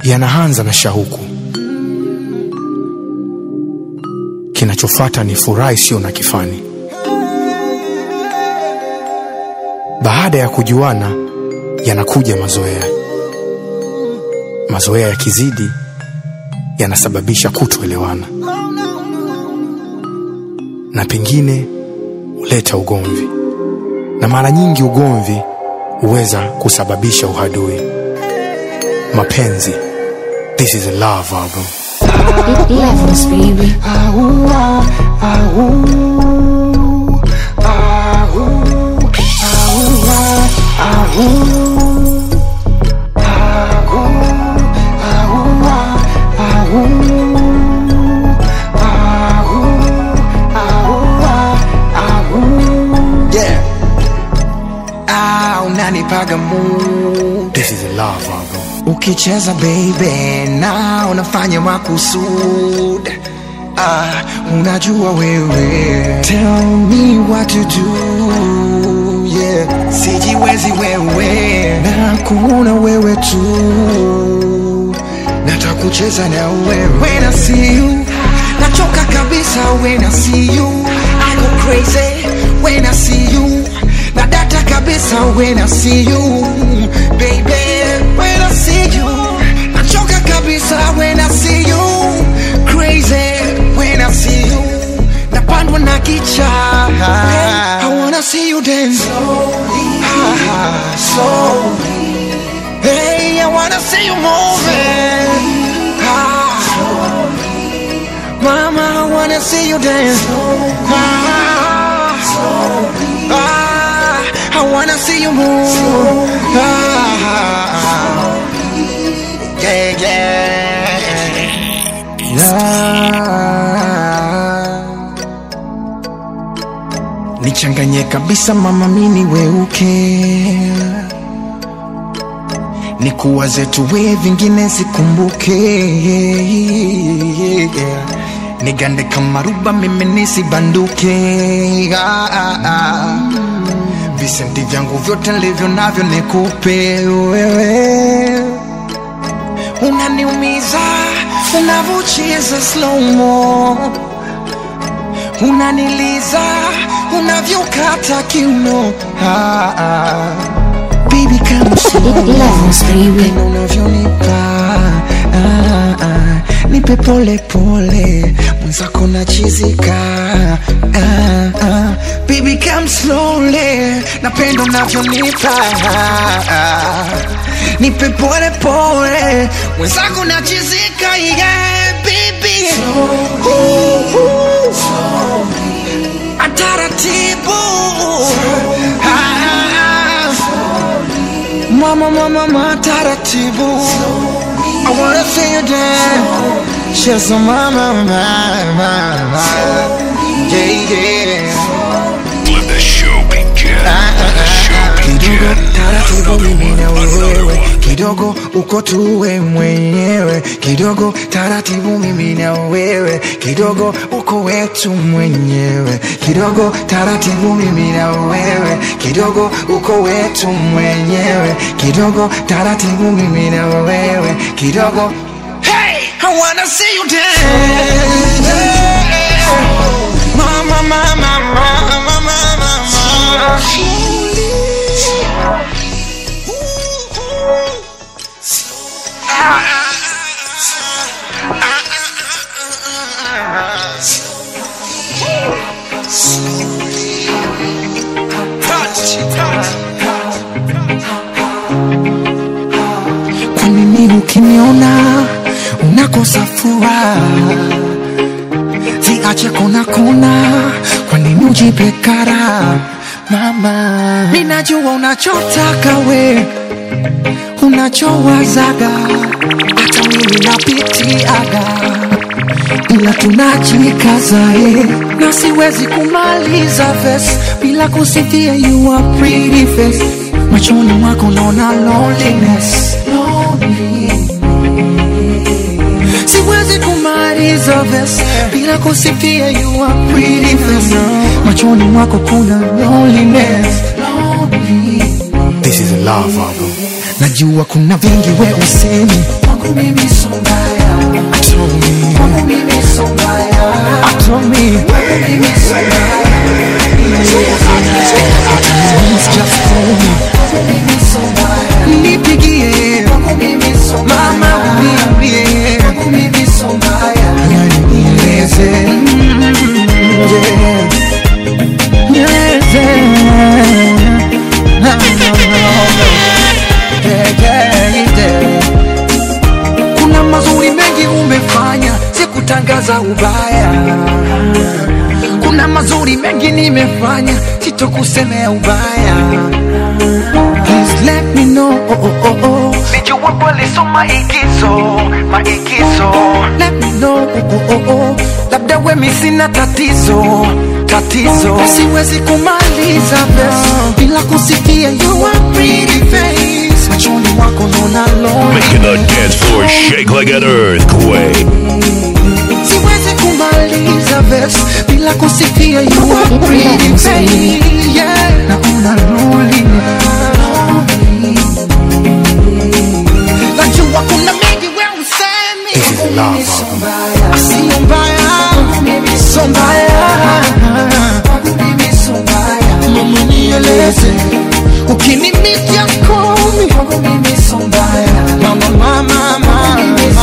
yanaanza na shauku. Kinachofuata ni furaha isiyo na kifani. Baada ya kujuana yanakuja mazoea. Mazoea yakizidi yanasababisha kutoelewana, na pengine huleta ugomvi, na mara nyingi ugomvi huweza kusababisha uhadui. Mapenzi, this is a love album. Levels, baby. This is a love album. Ukicheza baby na unafanya makusudi, unajua wewe. Tell me what to do, yeah. Sijiwezi wewe, na kuona wewe tu, natakucheza na wewe. When I see you, nachoka kabisa. When I see you, I go crazy. When I see you, na data kabisa. When I see you, baby. When I see you, nachoka kabisa. When I see you, crazy. When I see you, napandwa na kicha. I wanna see you dance slowly, slowly. Hey, I wanna see you moving slowly. Mama, I wanna see you dance slowly. I wanna see you move. Yeah, nichanganye kabisa mama, mini weuke, nikuwaze tuwe vingine sikumbuke. Nigande kama ruba mimi nisibanduke. Visenti vyangu vyote nilivyo navyo nikupe wewe. Unaniumiza unavyocheza slow mo, unaniliza unavyokata kiuno. Baby come slow, baby unavyonipa. Nipe pole pole, mwenzako nachizika. Baby come slowly, napenda unavyonipa. Nipe pole pole, mwenzako nachizika. Yeah, baby ataratibu. Mama taratibu. I wanna see you dance. She's a mama. Yeah, yeah. Let the show begin. Let the show begin. Taratibu mimi na wewe, kidogo uko tuwe mwenyewe. Kidogo taratibu mimi na wewe, kidogo uko wetu mwenyewe. Kidogo taratibu mimi na wewe, kidogo uko wetu mwenyewe. Kidogo taratibu mimi na wewe, kidogo. Hey, I wanna see you dance. Mama, mama, mama, mama, mama. Kwa nini ukiniona unakosa furaha? Ziache kona kona, kwa nini ujipe kara? Mama, ninajua unachotaka we, unachowazaga, hata mimi napitiaga, ila tunajikaza na siwezi kumaliza verse bila kusifia you are pretty face. Machoni mwako naona loneliness, siwezi kumaliza verse bila kusifia you are pretty face. Machoni mwako kuna loneliness. This is a love album. Najua kuna vingi we usemi, Kuna mazuri mengi umefanya, sikutangaza ubaya. Kuna mazuri mengi nimefanya, sitokusemea ubaya. Please let me know. Nijua pale so maigizo. Let me know. Labda we sina tatizo. Siwezi kumaliza verse bila kusifia you are pretty face. Machoni wako nona lonely, making the dance floor shake like an earthquake. Siwezi kumaliza verse bila kusifia you are pretty face. Yeah, na una lonely. Najua kuna mengi we usemi. This is love. Sio mbaya, so mbaya. Mama nieleze, ukinimitia komi. Mama,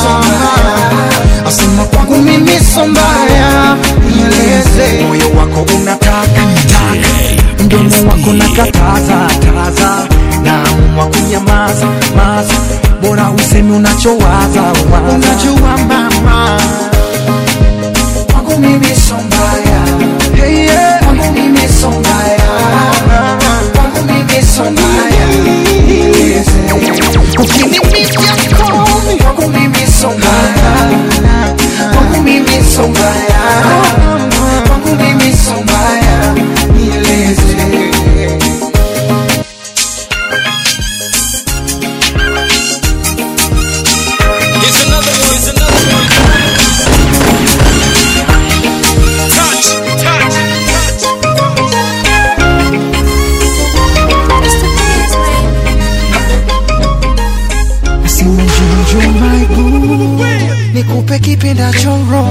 asema kwangu mimi so mbaya. Nieleze, moyo wako unataka, mdomo wako nakataza, na mwa kunyamaza, bora useme unachowaza. Unajua mama, kwangu mimi so mbaya. Hey yeah, kwangu mimi so mbaya. Kwangu mimi so mbaya. Ukinimitia komi. Kwangu mimi so mbaya. Kwangu mimi so mbaya. Kwangu mimi so mbaya. Nieleze. Nikupe kipenda choro,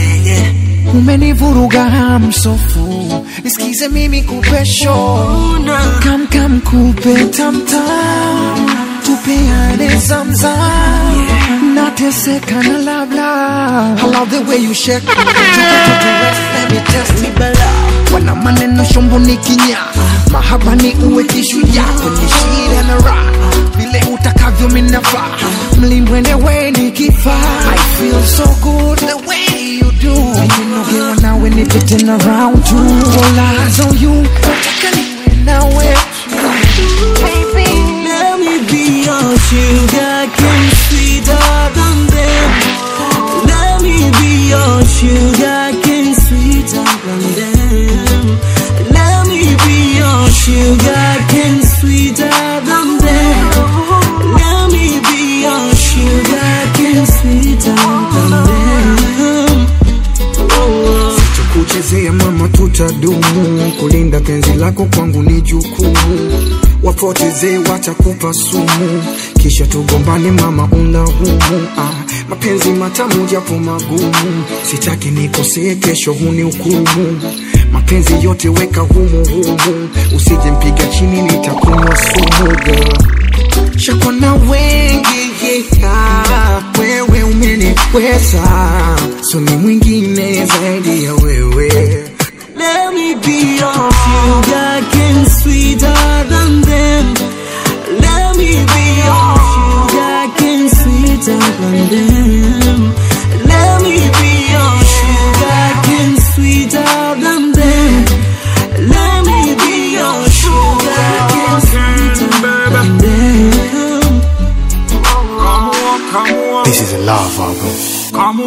umenivuruga hamsofu. Nisikize mimi kupe show, kam kupe tamtam, tupeane zamzam. Nateseka na labla, I love the way you shake. Let me test me bala. Wana maneno shombo ni kinya, mahaba ni uwe kishuja. Kwenye shida na raha, vile utakavyo minafa. Mlimbwene we ni kifa. I feel so good the way you do. Ninogewa nawe nipiten around too. All eyes on you, nataka niwe nawe. Baby, let me be your sugar cane, sweeter than them. Let me be your sugar cane, sweeter than them. Let me be your sugar cane, sweeter than them. Let me be your sugar cane, sweeter than them. Sitakuchezea mama, tutadumu. Kulinda penzi lako kwangu ni jukumu. Wapoteze watakupa sumu, kisha tugombane mama unahumu. Mapenzi matamu japo magumu, sitaki nikosee kesho hunihukumu. Mapenzi yote weka humu, usije mpiga chini nitakunywa sumu girl. Shako na wengi, wewe umeniweza, so ni mwingine zaidi ya wewe. Let me be your sugar cane, sweeter than them. Let me be your sugar cane, sweeter than them. Let me be your sugar cane, sweeter than them. Let me be your sugar cane, sweeter than them. This is a love album. Come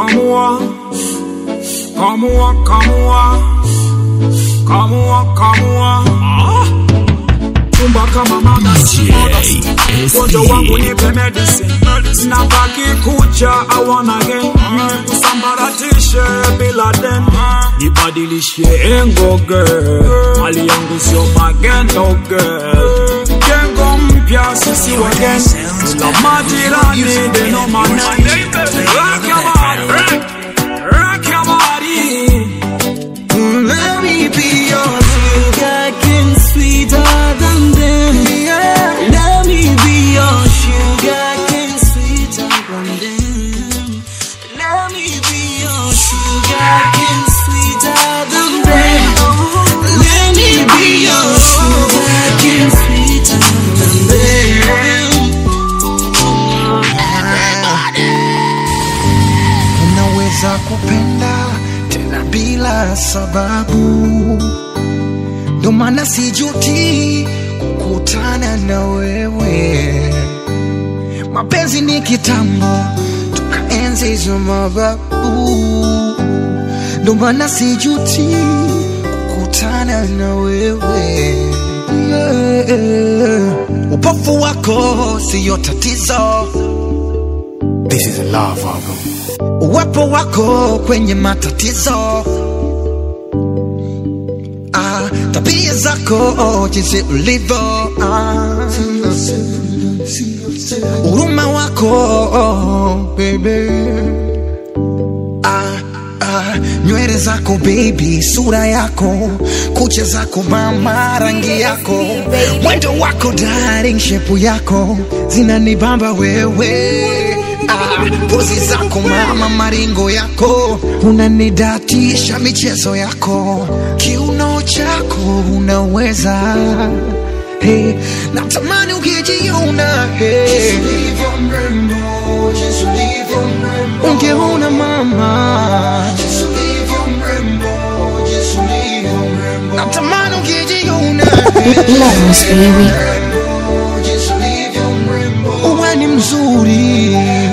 on. Tumba kama mama Mojo wangu nipe medicine. Nabaki kucha I wanna again. Usambaratishe bila den. Nibadilishe engo girl. Mali yangu sio magendo girl. Jengo mpya sisi wageni. Tuna majirani they know my name. Rock your body, rock your body. Let me be your sugar cane, sweeter than them. Let me be your sugar cane, sweeter than them. Let me be your sugar cane, sweeter than them. Let me be your sugar cane, sweeter than them. Unaweza kupenda tena bila sababu, ndo maana sijuti kukutana na wewe. Mapenzi ni kitambo toka enzi za mababu, ndo maana sijuti kukutana na wewe. Upofu wako siyo tatizo, This is a love album. uwepo wako kwenye matatizo. Tabia zako jinsi ulivyo, huruma wako baby, nywele zako baby, sura yako, kucha zako mama, rangi yako, mwendo wako darling, shepu yako zinanibamba wewe. Pozi zako mama, maringo yako, unanidatisha michezo yako, kiuno chako unaweza. Hey, natamani ukijiona, hey, ungeona mama, natamani ukijiona, Levels, baby. uwe ni mzuri.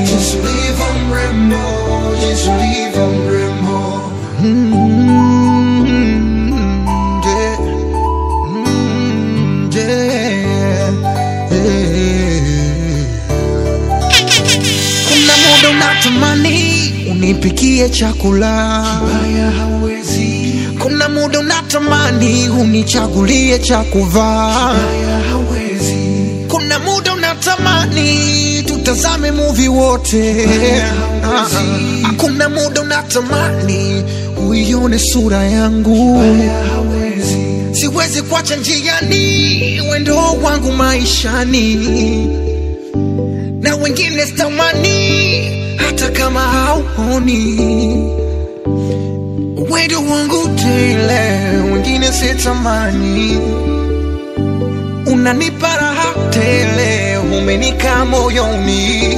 Kuna muda unatamani unipikie chakula kibaya hawezi, kuna muda unatamani unichagulie cha kuvaa kibaya hawezi, kuna muda unatamani tutazame movie wote, kuna muda unatamani uione sura yangu, siwezi kuacha njiani, wendo wangu maishani, na wengine sitamani hata kama hauoni, wendo wangu tele, wengine sitamani, unanipa raha tele, umenika moyoni.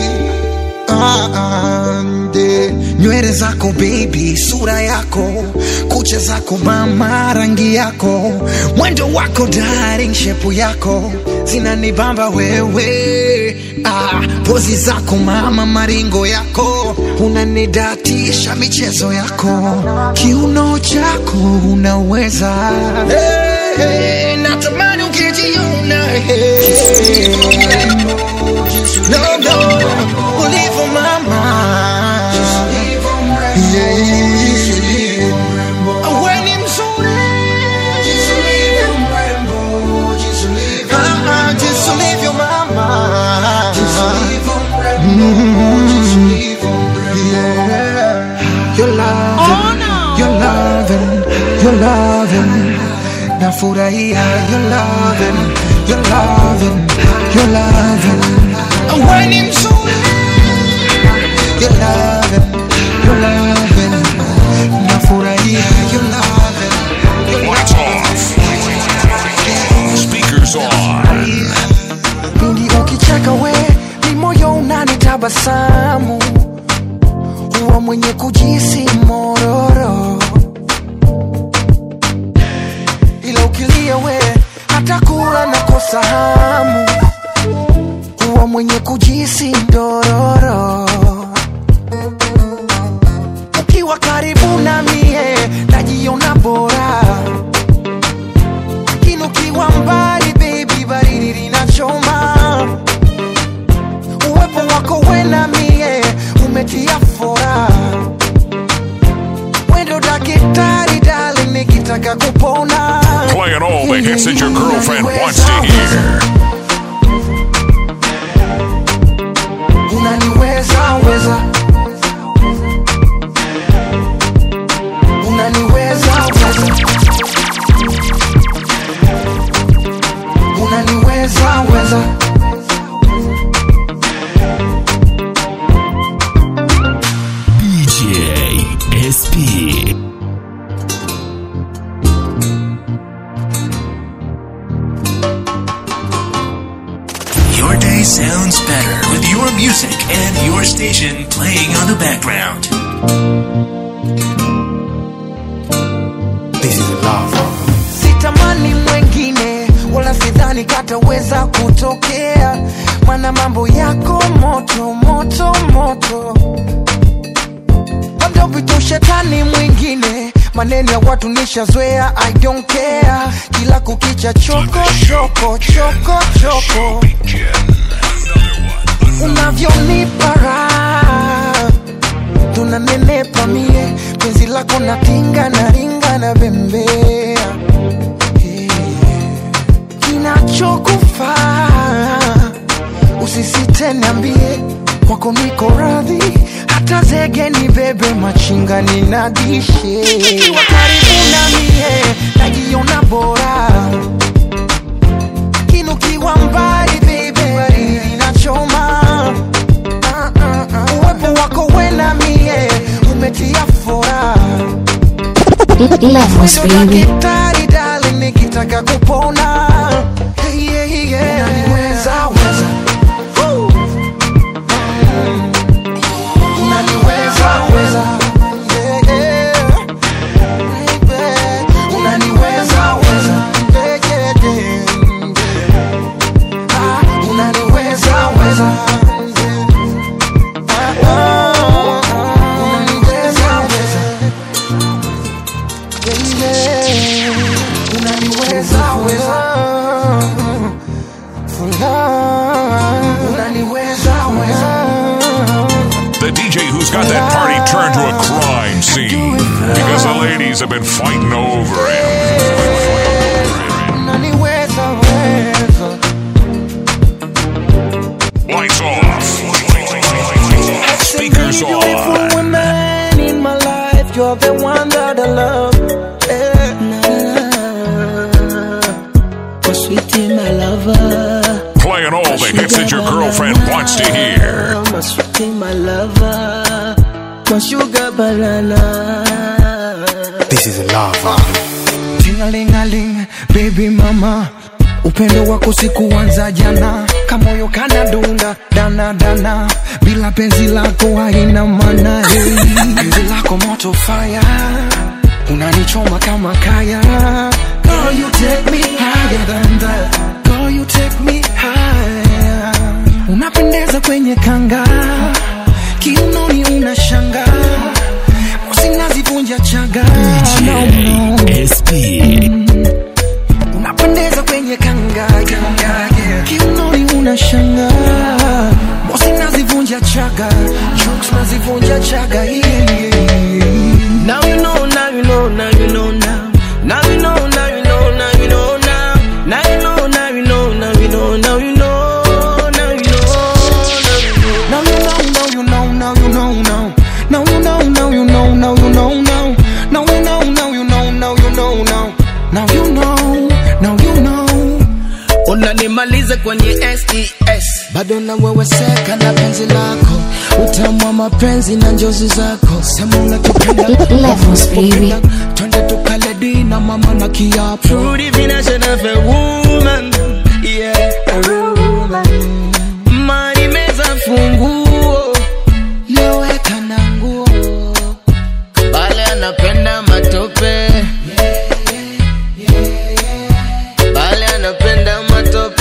Nywele zako baby, sura yako, kucha zako mama, rangi yako, mwendo wako darling, shepu yako zinanibamba wewe. Pozi zako mama, maringo yako, unanidatisha michezo yako, kiuno chako unaweza. Hey, natamani ukijiona, hey, no, no, ulivyo mama, wewe ni mzuri, jinsi ulivyo mama, you're loving, you're loving, you're loving, nafurahia, you're loving, you're loving, you're loving, wewe ni mzuri, you're loving, you're loving, nafurahia, you're loving. Lights off. Speakers on. Pindi ukicheka we, ni moyo unanitabasamu, huwa mwenye kujisi mororo, ila ukilia we, hata kula nakosa hamu, huwa mwenye kujisi ndororo. Ukiwa karibu na mie, najiona bora, lakini ukiwa mbali baby, baridi linachoma. Uwepo wako we na mie, umetia fora, wendo daktari darling, nikitaka kupona. Playing all the hits that your girlfriend wants to hear. with your music and your station playing on the background. This is love. Sitamani mwengine wala sidhani kataweza kutokea, mana mambo yako moto moto moto. Labda vitu shetani mwingine, maneno ya watu nishazoea, I don't care. Kila kukicha choko choko choko choko, unavyonipa raha tunanenepa mie, penzi lako natinga na ringa na bembea. Kinachokufaa usisite niambie, kwako niko radhi, hata zege ni bebe machinga ninadishe. Ukiwa karibu na mie najiona bora, kinukiwa mbali baby baridi inachoma. Uwepo wako wena mie umetia fora. Levels, baby. Kitari darling nikitaka kupona. Hey, yeah, yeah. Unaniweza weza. Unaniweza weza. Yeah, yeah. Unaniweza weza. Yeah, yeah, yeah. Ah, unaniweza weza. The DJ who's got that party turned to a crime scene because the ladies have been fighting over him. Lights off. Speakers on. Beautiful woman in my life, you're the one that I love. Sweetie, my lover. Playing all the hits that your girlfriend wants to hear. My sweetie, my lover. My sugar banana. This is love. Tingalingaling, baby mama, upendo wako sikuanza jana, kamoyo kana dunda dana dana, bila penzi lako haina maana. Hey, penzi lako moto fire, unanichoma kama kaya. Girl, you take me higher than that. Girl, you take me higher. Unapendeza kwenye kanga, kiunoni unashanga, usinazivunja chaga. SP. Unapendeza kwenye kanga, kiunoni unashanga, usinazivunja chaga, jokes nazivunja chaga. Now you know, now you know, now you know now. Now you know, now you know, now you know now. Now you know, now you know, now you know, now you know, now you know, now you know, now you know, now you know, now. Now you know, now you know, now you know, now. Now you know, now you know, now you know, now. Now you know, now you know. unanimaliza kwenye SES, bado na wewe seka na penzi lako, utamu wa mapenzi na njozi zako, sema unatupenda. Levels, baby. Twende tukale dina mama na kiapo. True definition of a woman, yeah, a woman. Mari meza funguo, leweka na nguo, bale anapenda matope, bale anapenda matope.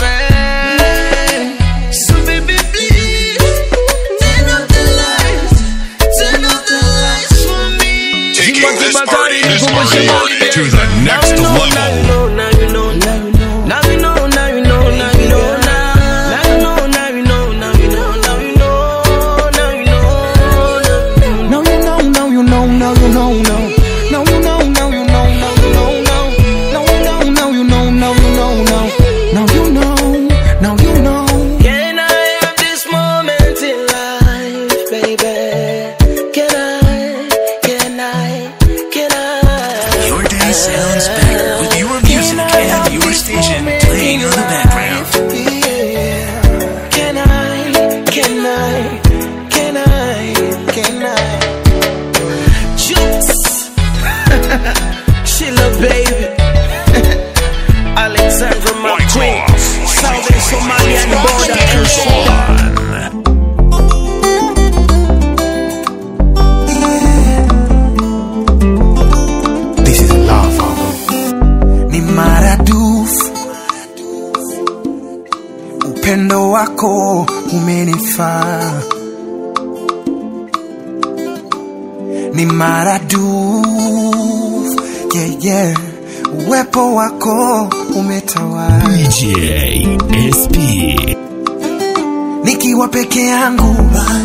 So baby please, turn off the lights, turn off the lights for me. Taking this party to the next level. Now you know, now you know, now you know, now you know, now you unanifaa, ni maradufu, yeah, yeah. Uwepo wako umetawala. DJ SP. Nikiwa peke yangu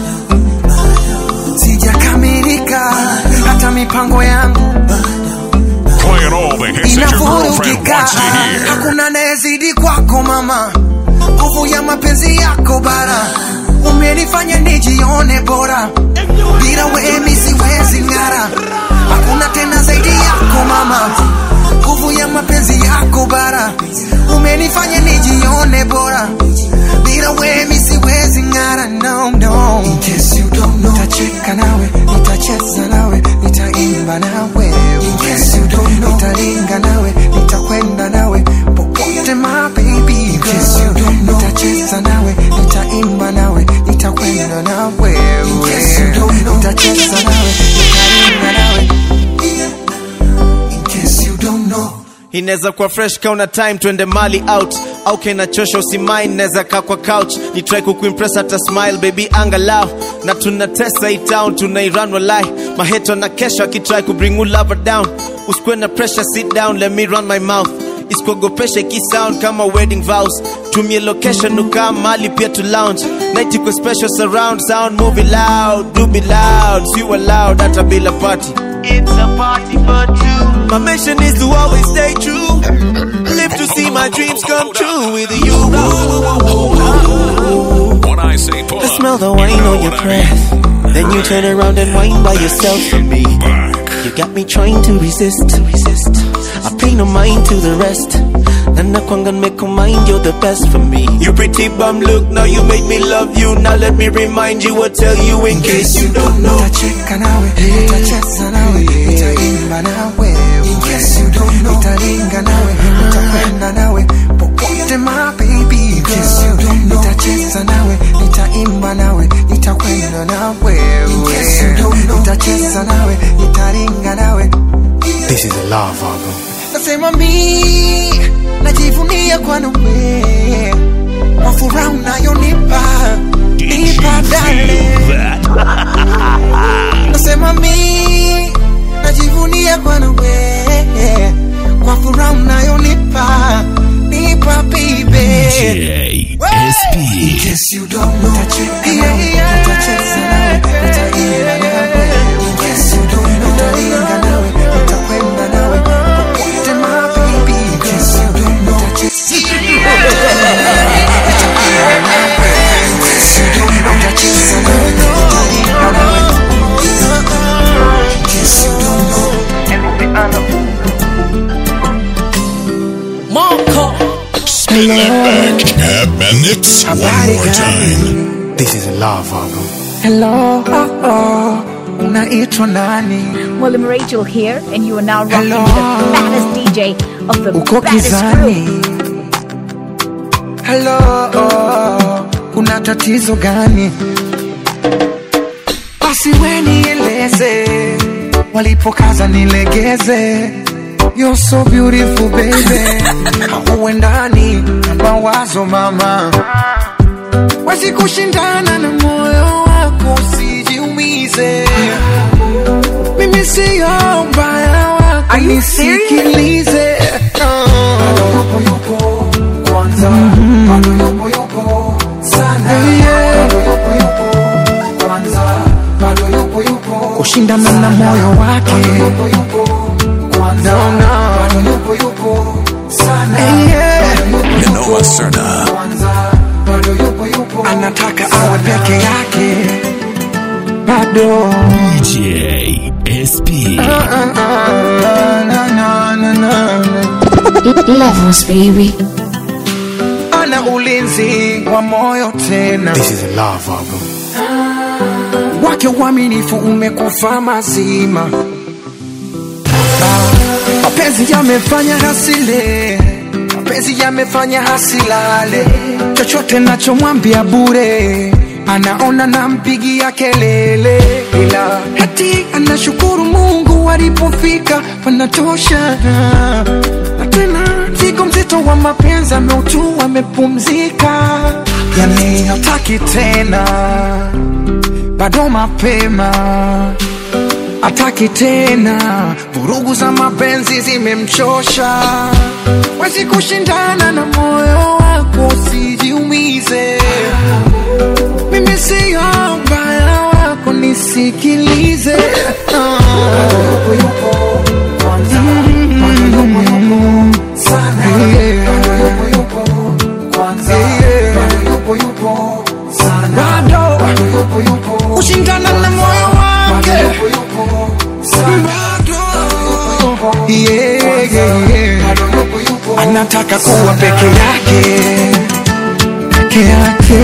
sijakamilika, hata mipango yangu inavurugika. Hakuna nezidi kwako mama, nguvu ya mapenzi yako bara, umenifanya nijione bora, bila wewe mimi siwezi ngara. Hakuna tena zaidi yako mama, nguvu ya mapenzi yako bara, umenifanya nijione bora, bila wewe mimi siwezi ngara. No, no. In case you don't know, nitacheka nawe, nitacheza nawe, nitaimba nawe. In case you don't know, nitalinga nawe, nitakwenda nawe popote my baby. In case you don't know, nitacheza nawe, nitaimba nawe, nitakwenda nawe. In case you don't know, nitacheza nawe, nitalinga nawe. In case you don't know, inaweza kuwa fresh kauna time twende mali out, au kena chosha usimain neza kaa kwa couch, ni try kukuimpress hata smile baby angalau, na tunatesa hii town tunairan walai, maheto na kesho akitry kubring you lover down, usikwe na pressure sit down let me run my mouth, isikogopesha iki sound kama wedding vows, tumie location ukaa mali pia to lounge, night iko special surround sound movie loud, do be loud, see you loud hata bila party. It's a party for two. My mission is to always stay true, live to see my dreams come true with you. When I say pull I up, smell the wine on your breath, then you turn around and whine by yourself for me. You got me trying to resist. I pay no mind to the rest, and I can't make a mind, you're the best for me. You pretty bum look, now you made me love you. Now let me remind you, I'll tell you in case you don't know. nitacheka nawe, nitacheza nawe, nitaimba nawe. In case you don't know, nitalinga nawe, nitakwenda nawe popote my baby. In case you don't know, nitacheza nawe, nitaimba nawe, nitakwenda nawe. In case you don't know, nitacheza nawe, nitalinga nawe. This is a love album. Nasema mi najivunia kwa nawe, kwa furaha unayonipa, nipa dale. Nasema mi najivunia kwa nawe, kwa furaha unayonipa, nipa baby. DJ SP. In case you don't know, nitacheka nawe, nitacheza nawe, nitaimba nawe. In case you don't know, nitalinga nawe, nitakwenda nawe popote my baby. In case you don't know, nitacheza Spin that back and it's one more time. This is a love album. Hello, unaitwa nani? William Rachel here, and you are now rocking Hello. the baddest DJ of the Uko baddest gizani? crew. Hello, kuna tatizo gani? Basi we nieleze, walipokaza nilegeze. You're so beautiful baby, hauendani na mawazo mama, wezi kushindana na moyo wako, usijiumize. Mimi siyo mbaya wako, nisikilize. Bado yupo kwanza, bado yupo sana, bado yupo kwanza, bado yupo kushindana na moyo wake, bado yupo kwanza, bado yupo sana, Noah Cerna. bado yupo anataka awe peke yake, bado DJ SP. Levels, baby. ana ulinzi wa moyo tena. This is a love album. Wake uaminifu umekufa mazima, mapenzi yamefanya hasile, mapenzi yamefanya hasilale. Chochote nachomwambia bure, anaona nampigia kelele, ila hati anashukuru Mungu alipofika panatosha. Na tena mzigo mzito wa mapenzi ameutua, amepumzika. yani hataki tena, bado mapema, hataki tena, vurugu za mapenzi zimemchosha. Wezi kushindana na moyo wako, usijiumize. Mimi sio mbaya wako, nisikilize. Ushindana na moyo wake, anataka kuwa peke yake, peke yake,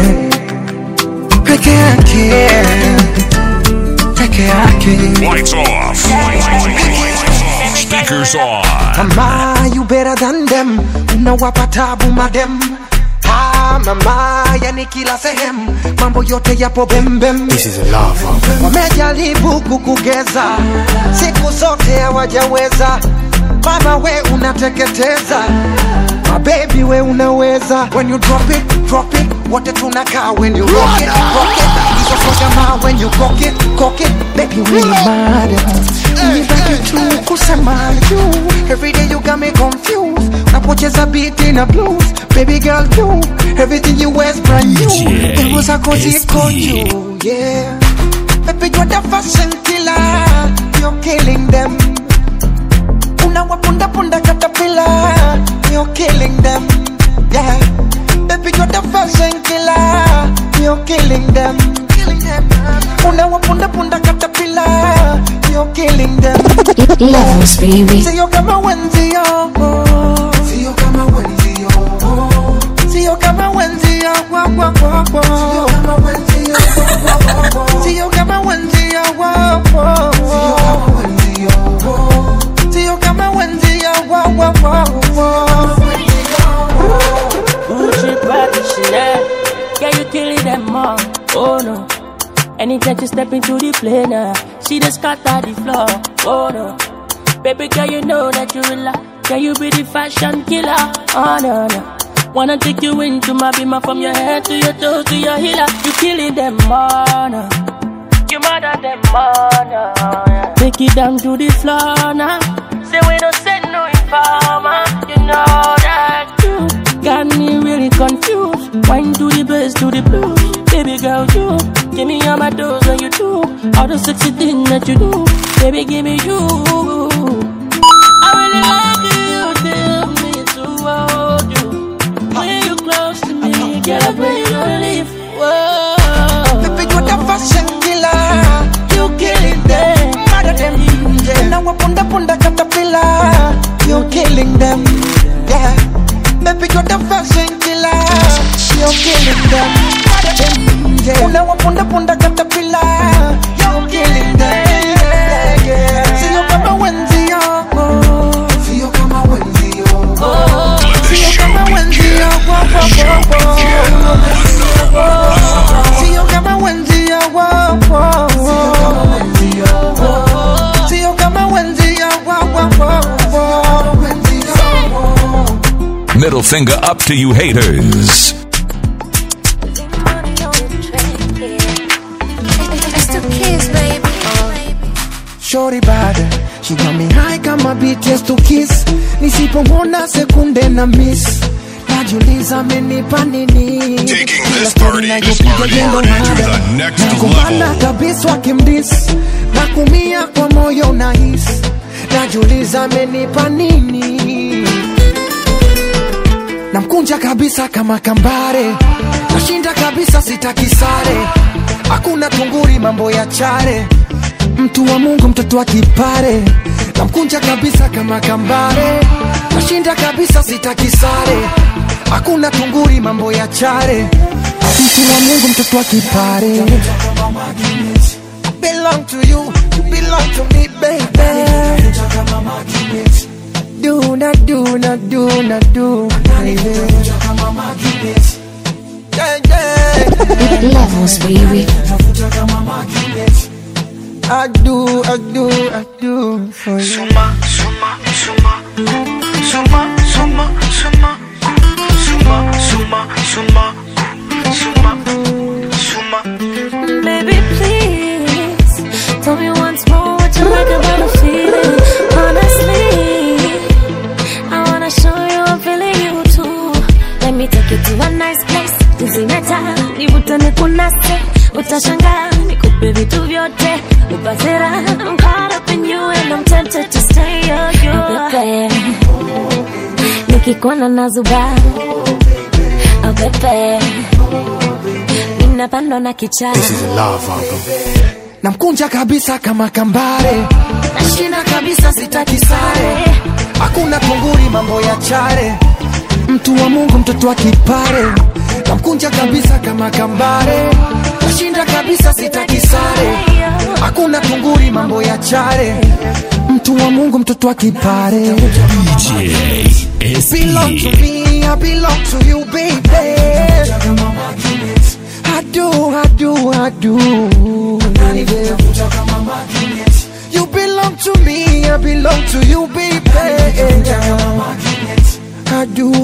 peke yake, peke yake. Lights off. Speakers on. Mama, you better than them. Unawapa tabu madem. Mama, yani kila sehemu mambo yote yapo bembem. This is a love. Wamejaribu kukugeza, siku zote hawajaweza. Mama we unateketeza, my baby we unaweza. When you drop it, wote tunakaa. When you rock it, hizo soja ma. When you cock it, baby we mad. Nibaki tu kusema you, every day you got me confused. Napocheza beat in a blues, baby girl you, everything you wear's brand new. It was a cozy you, yeah. Baby you're the fashion killer, you're killing them. Unawapunda punda caterpillar, you're killing them, yeah. Baby you're the fashion killer, you're killing them. Unawapunda punda caterpillar, you're killing them. Levels, baby. Sio kama wenzio, sio kama wenzio, sio kama wenzio, sio kama wenzio, sio kama wenzio. Gucci, Prada, Chanel, yeah, you killing them all. Oh no. Anytime you step into the plane, she just scatter the floor. Oh no. Baby girl, you know that you real. Yeah, you be the fashion killer. Oh no, no. Wanna take you into my bima, from your head to your toe to your healer. You killing them all, no. You murder them all, no. Yeah. Take it down to the floor now. Say we don't send no informer. You know that you got me really confused. Wine to the bass, to the blues. Baby girl, you give me all my doors when you do all the sexy things that you do. Baby, give me you. I really like you, tell me to hold you. When you close to me, girl, I pray you don't leave. Whoa. Baby, you're the fashion killer, you killing them, murder them. Now I punda caterpillar, you're killing them, yeah. Baby, you're the fashion killer, you're killing them, murder them. Now I punda caterpillar, you're killing them, yeah. See you come Wednesday, see you come Wednesday, see you come Wednesday, see you come Wednesday, see you come Wednesday. Middle finger up to you haters. Shorty bad, she got me high kama BTS to kiss. Nisipomona sekunde na miss. Najiuliza amenipa nini. Taking this party to the next Nakumbana level. kabisa wakimdis. Nakumia kwa moyo na his. Najiuliza amenipa nini. Namkunja kabisa kama kambare. Nashinda kabisa sitaki sare. Hakuna tunguri mambo ya chare. Mtu wa Mungu mtoto wa kipare. Namkunja kabisa kama kambare. Nashinda kabisa sitaki sare. Hakuna tunguri mambo ya chare. Mtu wa Mungu mtoto wa kipare. I belong to you, you belong to me, baby. Do not do, baby. Yeah, yeah. Levels, baby. I do for you. Suma, Baby, please tell me once more what you like about the feeling. Honestly, I wanna show you I'm feeling you too. Let me take you to a nice place. Tuzimeta, nivutane kunase. Utashangaa, nikupe vitu vyote. Upasera, I'm caught up in you and I'm tempted to stay on you. Pepe, nikikuona nazuba. Oh pepe, ninapandwa na kichaa. This is a love album. Namkunja kabisa kama kambare, nashina kabisa sitaki sare. hakuna kunguri mambo ya chare, mtu wa Mungu mtoto wa kipare. Namkunja kabisa kama kambare, nashinda kabisa sitaki sare, hakuna kunguri mambo ya chare, mtu wa Mungu mtoto wa kipare. DJ Belong to me, I belong to you, baby. I do. You belong to me, I belong to you, baby. I do.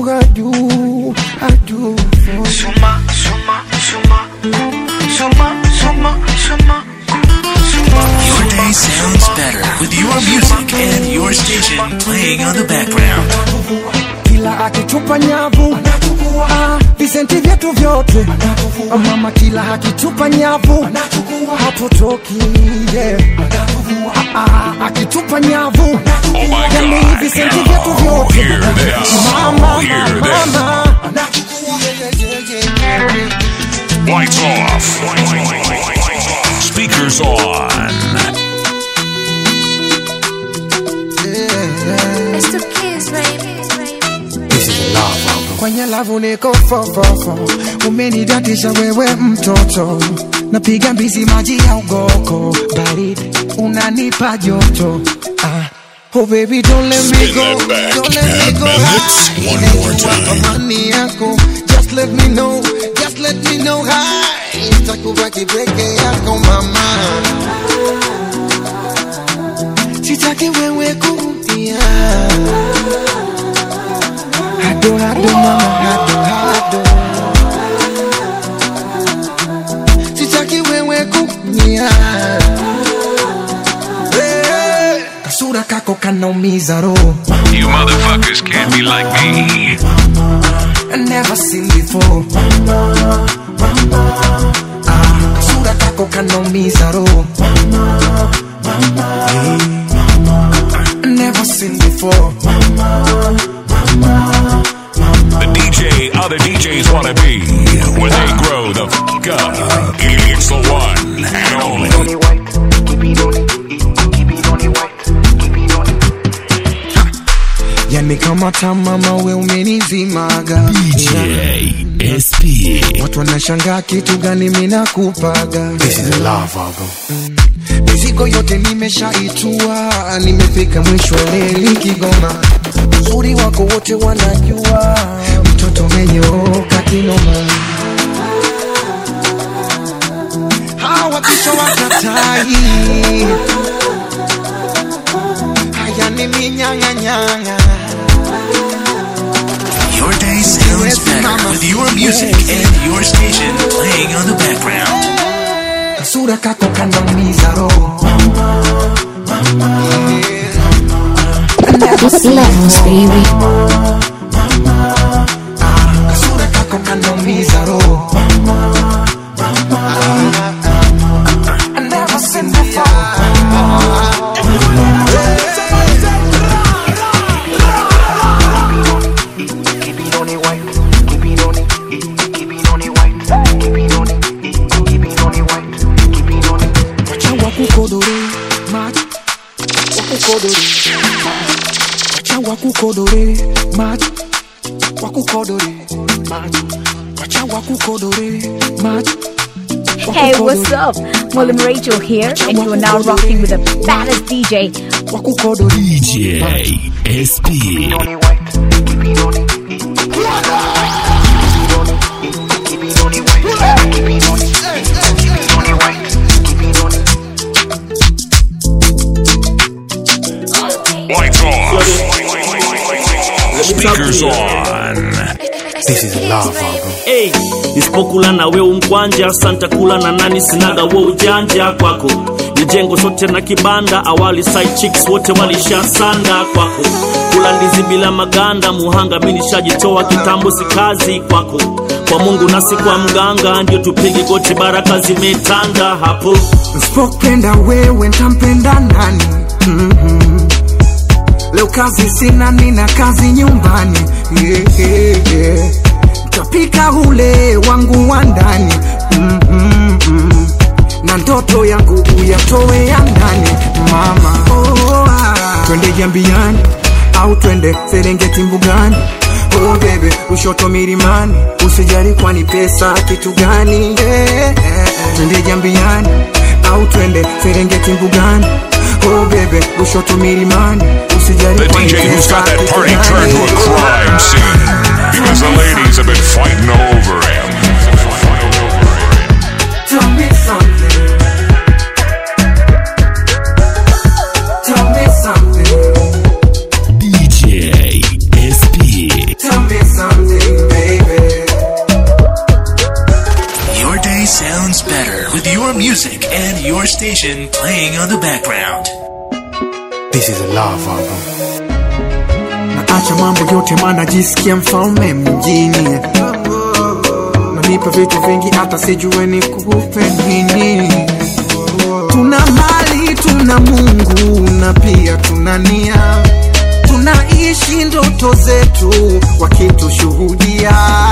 Your day sounds better with your music and your station playing on the background. Kila akitupa nyavu visenti vyetu vyote, mama kila akitupa nyavu hatutoki, yeah. Akitupa nyavu yani visenti vyetu vyote, mama. Lights off. Speakers on. It's the kids, baby. This is a love album. Kwenye lavu niko fofofo, umenidatisha wewe mtoto, napiga mbizi maji ya ugoko, baridi unanipa joto. Oh baby, don't let me go, don't let me go. One more time. Amani yako, just let me know how. Itakubaki peke yako mama, sitaki wewe kurudia. Hado mama, hado. Sitaki wewe kurudia. Kasura kako kanaumiza roho. You motherfuckers can't be like me. I never seen before. Kasura kako kanaumiza roho. I never seen before. The DJ other DJs wanna be when they grow the fuck up. It's the one and only. Yani kama mama we umenizimaga DJ SP. Watu wanashangaa kitu gani mimi nakupaga. This is a love album. Mizigo yote nimeshaitua, nimefika mwisho leli Kigoma. Uzuri wako wote wanajua, mtoto umenyoka kinoma. Hawa kisha wakatai, haya ni minyanga. Your day sounds better with your music and your station playing on the background. Kasura kako kanaumiza roho. This levels, baby. Kasura kako kanaumiza roho. I never seen before. Hey, what's up? Mullen Rachel here, and you are now rocking with the baddest DJ. DJ SP. Lights off. Speakers on. This is a love album. Hey, nisipokula na we umkwanja, santa kula na nani sinaga we ujanja kwako. Nijengo sote na kibanda, awali side chicks wote walisha sanda kwako. Kula ndizi bila maganda, muhanga mini shajitoa kitambo si kazi kwako. Kwa Mungu nasi kwa mganga, ndio tupige goti baraka zimetanda hapo. Nisipopenda wewe ntampenda nani? Leo kazi sina, nina kazi nyumbani. Tapika ule wangu wa ndani. Na ndoto yangu uyatoe ya ndani. Mama, twende Jambiani au twende Serengeti mbugani. Oh baby, ushoto milimani, usijali kwani pesa kitu gani. Twende Jambiani au twende Serengeti mbugani. Oh baby, ushoto milimani, usijali kwani pesa. The DJ who's got that party turned to a crime scene because the ladies have been fighting over him. Tell me something. Tell me something. DJ SP. Tell me something, baby. Your day sounds better with your music and your station playing on the background. This is a love album. Naacha mambo yote maana jisikia mfalme mjini. Nanipa vitu vingi hata sijue nikupe nini. Tuna mali, tuna Mungu na pia tuna nia. Tunaishi ndoto zetu wakitushuhudia.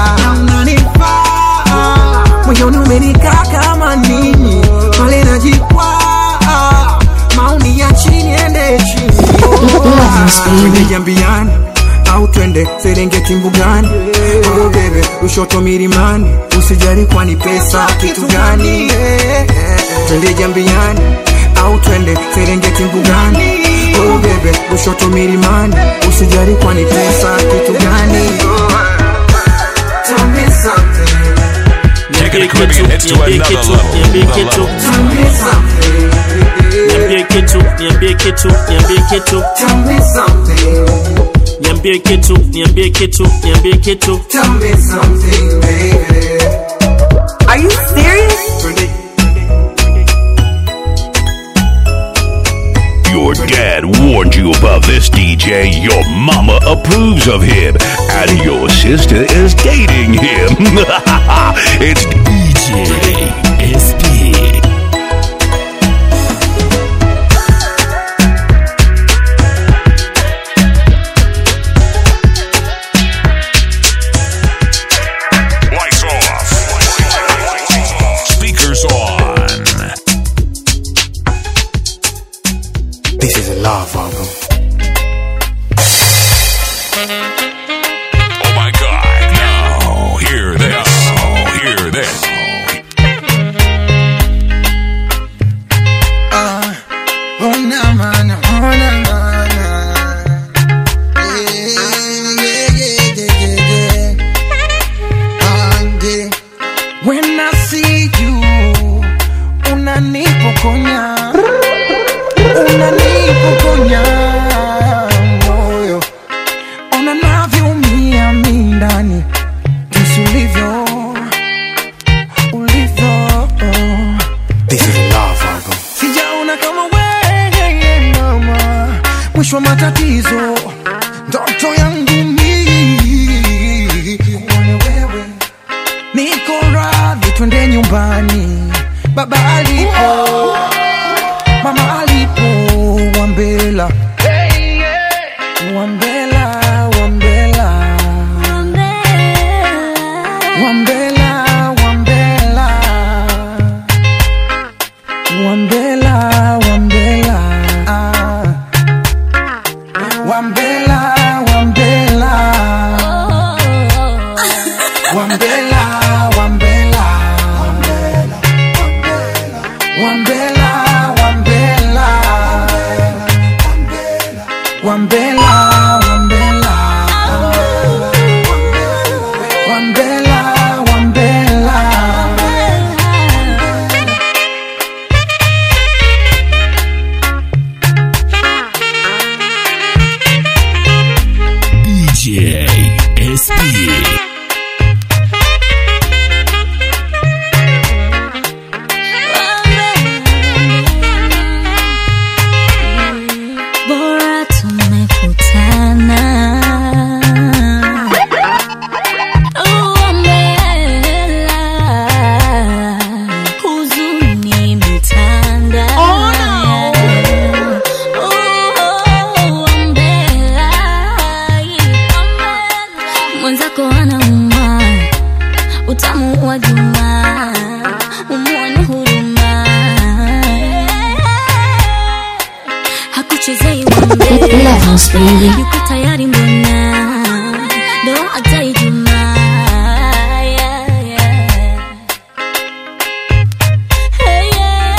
Unanifaa moyoni umenikaa kama nini. Pale najikwaa maoni ya chini ende chini. Twende Jambiani au twende Serengeti mbugani. Oh baby, ushoto milimani, usijali kwani pesa kitu gani. Twende Jambiani au twende Serengeti mbugani. Oh baby, ushoto milimani, usijali kwani pesa kitu gani. Tell me something. Taking the Caribbean hits to another level. Tell me something. Niambie kitu. Tell me something. Niambie kitu. Tell me something, baby. Are you serious? Your dad warned you about this DJ, your mama approves of him, and your sister is dating him. It's DJ SP. Lights off. Speakers on. This is a love album. Oh my God. Now, hear this. Hear this. Oh na man, oh na man. Yeah. When I see you, unanipokonya moyo. Ona navyoumia mimi ndani, jinsi ulivyo. This is a love album. Sijaona kama wewe mama, mwisho wa matatizo. Ndoto yangu mimi kuona wewe. Niko radhi twende nyumbani. Baba alipo, mama alipo, Wambela. Wambela. DJ SP. Levels, baby. Yuko tayari mbona? Ndo hata Ijumaa. Hey,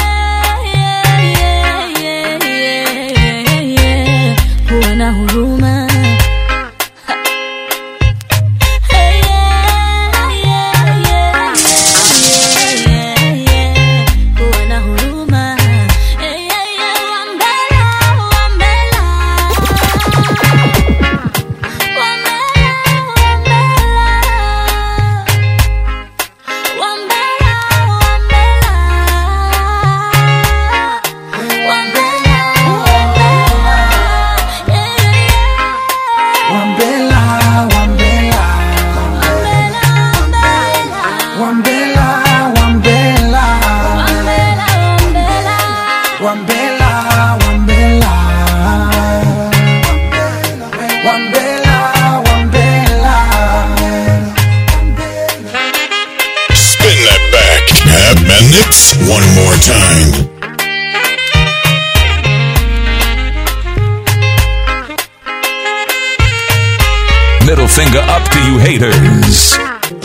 yeah. Huwa na huruma. Hey, yeah. Huwa na huruma. Hey, Wambela. Spin that back. And it's one more time. Middle finger up to you haters.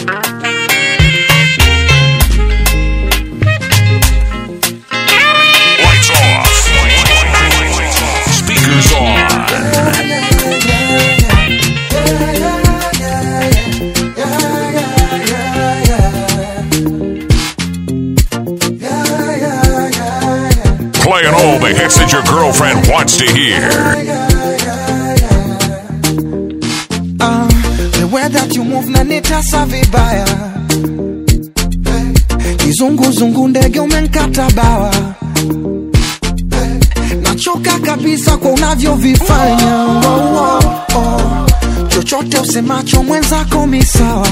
Lights off. Speakers on. Playing all the hits that your girlfriend wants to hear. The way that you move na nitasa vibaya. Kizunguzungu ndege umenkata bawa. Nachoka kabisa kwa unavyovifanya. Chochote usemacho mwenzako misawa.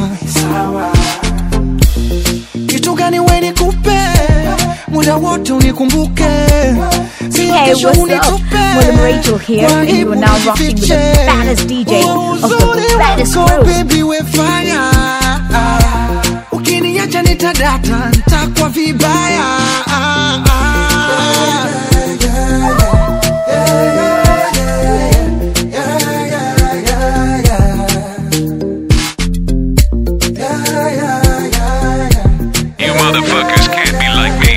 Kitu gani we nikupe? Muda wote unikumbuke. Hey, what's up? Madam Rachel here, and you are now rocking with the baddest DJ of the baddest crew. Baby, we fire. Ukiniacha nitadata, nitakuwa vibaya. You motherfuckers can't be like me.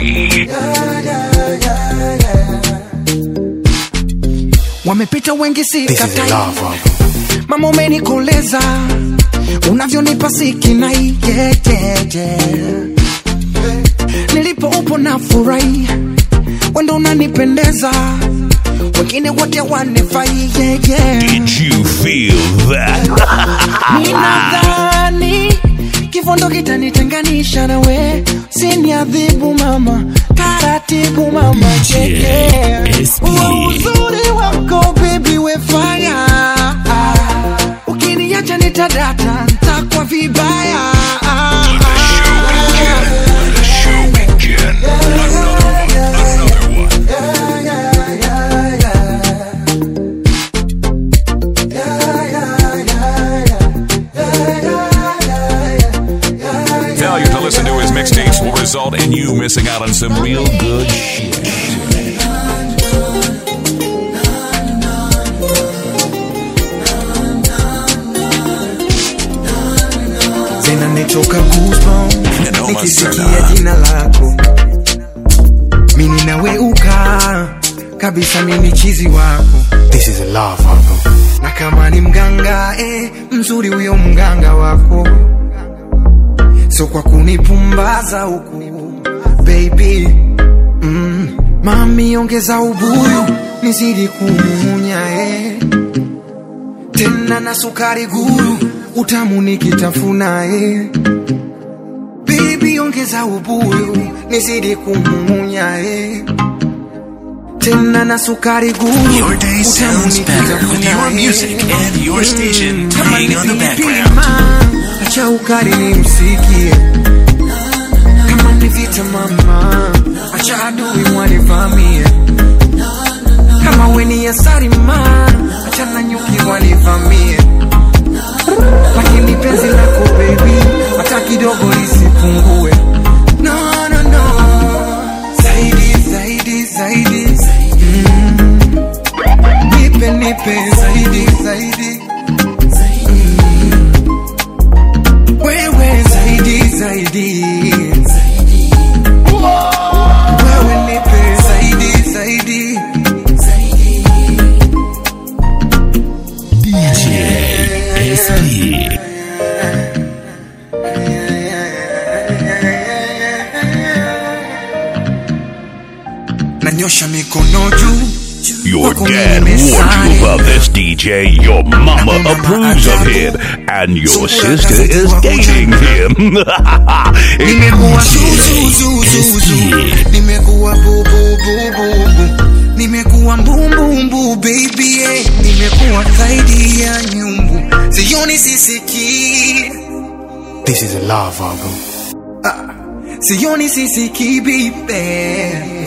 Wamepita wengi This is sikatai. love. Mama umenikoleza, unavyonipa sikinai. Nilipo upo na furahi, wendo unanipendeza, wengine wote wanifai. Did you feel that? Ninadhani kifo ndo kitanitenganisha nawe. Usiniadhibu mama, taratibu mama. Uzuri wako baby we fire. Ukiniacha nitadata, nitakuwa vibaya. The show begin. Failure to listen to his mixtapes will result in you missing out on some real good shit. Zinanitoka goosebumps nikisikia jina lako. Mimi naweuka kabisa, mimi chizi wako. This is a love album. Na kama ni mganga mzuri huyo mganga wako, so kwa kunipumbaza huku baby. Mami ongeza ubuyu nizidi kumunya tena na sukari guru utamu nikitafuna baby ongeza ubuyu nizidi kumunya tena na sukari guru. Your day sounds better with your music and your station playing on the background. Acha ukari ni msikie, kama ni vita mama, acha adui wanivamie. Kama weni asari ma, acha na nyuki wanivamie. Lakini penzi lako baby, hata kidogo lisipungue. No, no, no, zaidi, zaidi, zaidi. Nipe, nipe Nanyosha mikono juu. Your dad warned you about this DJ, your mama approves of him, and your sister is dating him. Nimekuwa zuzuzuzu, nimekuwa bububububu, nimekuwa mbumbu baby, nimekuwa zaidi ya nyumbu, sioni sisiki. This is a love album. Sioni sisiki baby.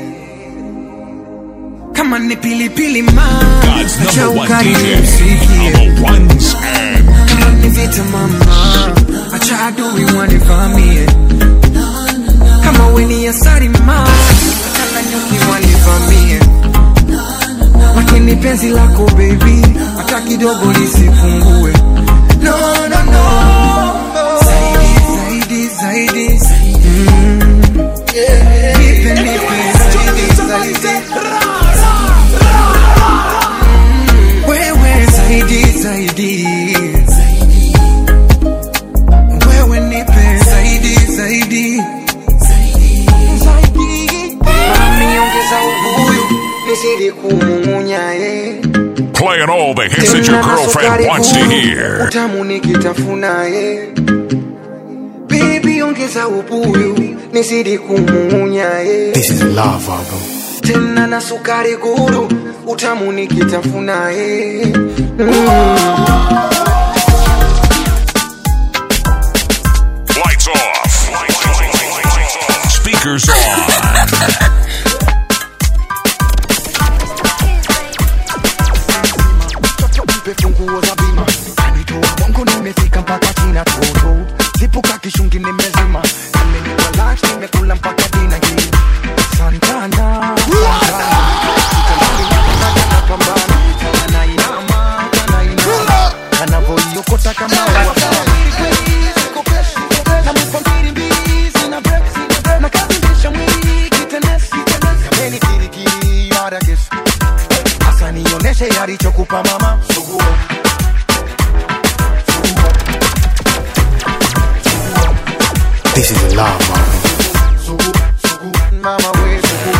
Kama ni pilipili God's number one DJ, number ones and kama ni vita mama, acha adui wanivamie. Kama weni asari ma, acha na nyuki wanivamie. Lakini penzi lako baby, hata kidogo lisipungue. No, no, no. Zaidi, zaidi, zaidi. Nipe, nipe, zaidi, zaidi. Wewe zaidi, zaidi. Wewe nipe zaidi, zaidi. Mami ongeza ubuyu, nisidi kumumunya playing all the hits that your girlfriend wants to hear. Utamu nikitafuna baby ongeza ubuyu, nisidi kumumunya This is a love album. Tena na sukari guru, utamu nikitafuna Lights off. Speakers on. Funguo za bima kanitoa bongo, nimefika mpaka China toto, zipuka kishungi nimezima, nimekuwa lunch nimekula mpaka dina hii Santana anavoiokota kama na mpangiri mbizi na brexit na kabindisha mwili kitenesi kameni kirikiri yara kesi asa nioneshe yalichokupa mama suguo. This is a love album. Mama we suguo.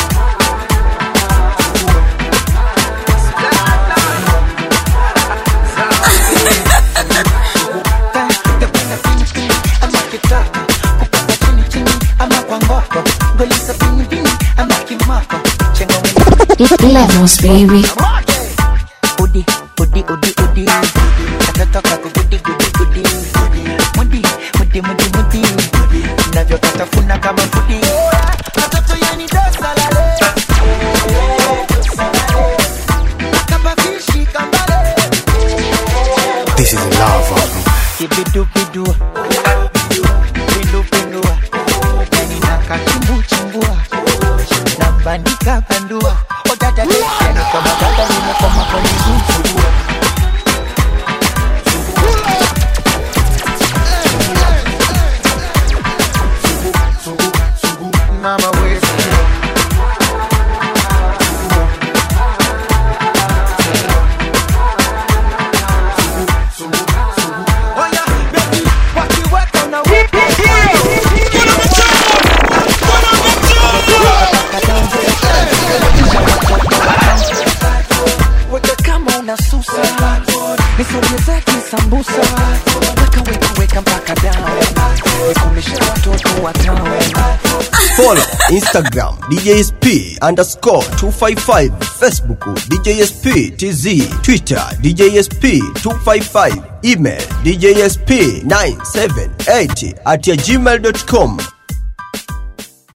Levels, baby. Udi, udi, udi, udi. Nataka kugudi, gudi, gudi. Mudi, mudi, mudi, mudi. Navyokatafuna kama mudi. Watoto yani dosa lale. Nakabafishi kambale. This is a love album. Kibidu, bidu. Bindu, bindu. Yani nakachimbu, chimbua. Nambandika, bandua. Odada, yani kama dada, nimekoma kwa nizuzu. Mama we sambusa weka mpaka down nikumisha watoto wa town. Follow Instagram DJSP_255, Facebook DJSP_TZ, Twitter DJSP255, email DJSP978@gmail.com.